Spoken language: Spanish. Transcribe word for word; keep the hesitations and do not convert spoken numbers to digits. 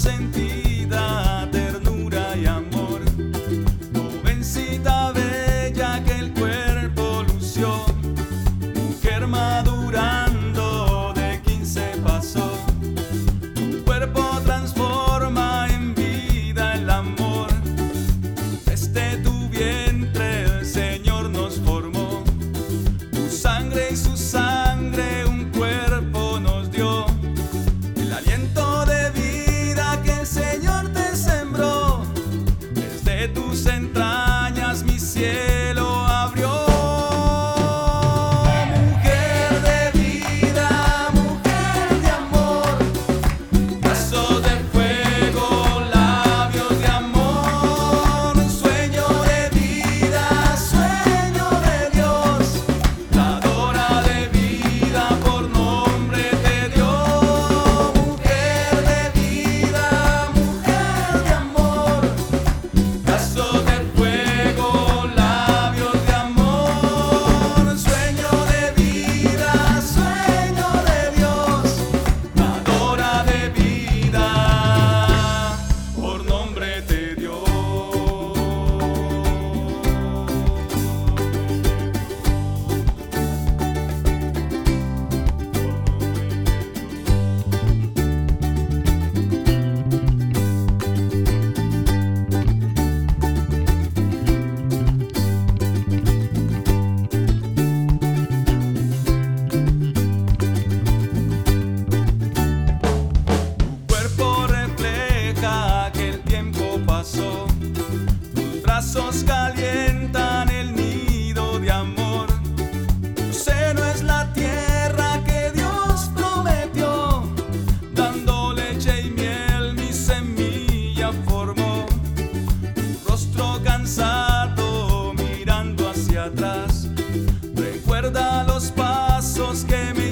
consentida, ternura y amor. Jovencita bella que el cuerpo lució, mujer madurando de quince pasó. Tu cuerpo transforma en vida el amor. Desde tu vientre el Señor nos formó. Tu sangre y su sangre un cuerpo nos dio. El aliento de vida que el Señor te sembró. Desde tus entrañas mi cielo abrió. Mujer de vida, mujer de amor, brazos de fuego, labios de amor, un sueño de vida, sueño de Dios, dadora de vida, por nombre te dio. Mujer de vida, mujer de amor, brazos de fuego, labios de amor, sueño de vida, sueño de Dios, dadora de vida, por nombre te dio. Tu cuerpo refleja que el tiempo pasó. Tus brazos calientan el nido de amor. Tu seno es la tierra que Dios prometió. Dando leche y miel mi semilla formó. Tu rostro cansado mirando hacia atrás recuerda los pasos que me